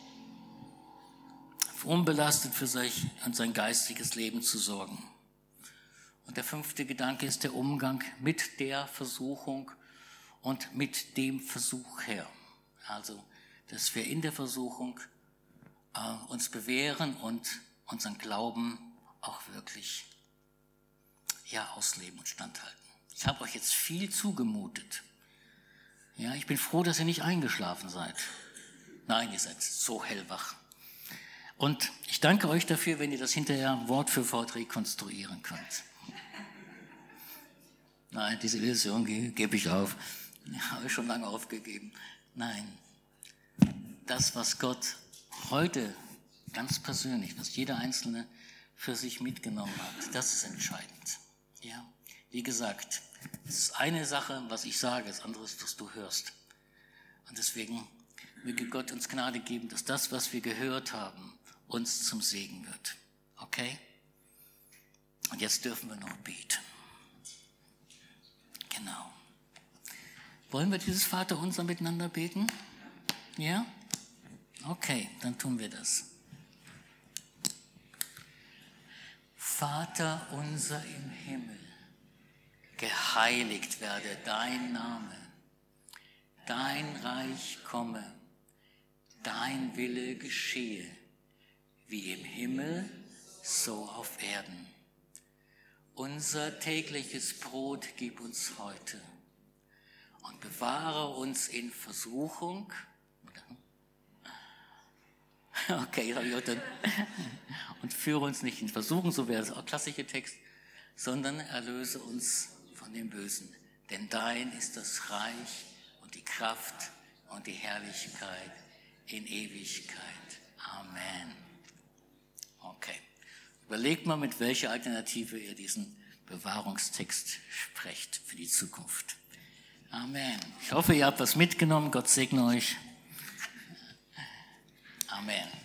unbelastet für sich und sein geistiges Leben zu sorgen. Und der fünfte Gedanke ist der Umgang mit der Versuchung und mit dem Versucher. Also, dass wir in der Versuchung äh, uns bewähren und unseren Glauben auch wirklich ja, ausleben und standhalten. Ich habe euch jetzt viel zugemutet. Ja, ich bin froh, dass ihr nicht eingeschlafen seid. Nein, ihr seid so hellwach. Und ich danke euch dafür, wenn ihr das hinterher Wort für Wort rekonstruieren könnt. Nein, diese Illusion ge- gebe ich auf. Habe ich schon lange aufgegeben. Nein, das, was Gott heute ganz persönlich, was jeder Einzelne für sich mitgenommen hat, das ist entscheidend. Ja, wie gesagt, es ist eine Sache, was ich sage, das andere ist, was du hörst. Und deswegen möge Gott uns Gnade geben, dass das, was wir gehört haben, uns zum Segen wird. Okay? Und jetzt dürfen wir noch beten. Genau. Wollen wir dieses Vaterunser miteinander beten? Ja? Okay, dann tun wir das. Vater unser im Himmel, geheiligt werde dein Name, dein Reich komme, dein Wille geschehe, wie im Himmel, so auf Erden. Unser tägliches Brot gib uns heute und bewahre uns in Versuchung. Okay, das habe ich auch dann. Und führe uns nicht in Versuchung, so wäre das auch klassischer Text, sondern erlöse uns von dem Bösen. Denn dein ist das Reich und die Kraft und die Herrlichkeit in Ewigkeit. Amen. Okay. Überlegt mal, mit welcher Alternative ihr diesen Bewahrungstext sprecht für die Zukunft. Amen. Ich hoffe, ihr habt was mitgenommen. Gott segne euch. Amen.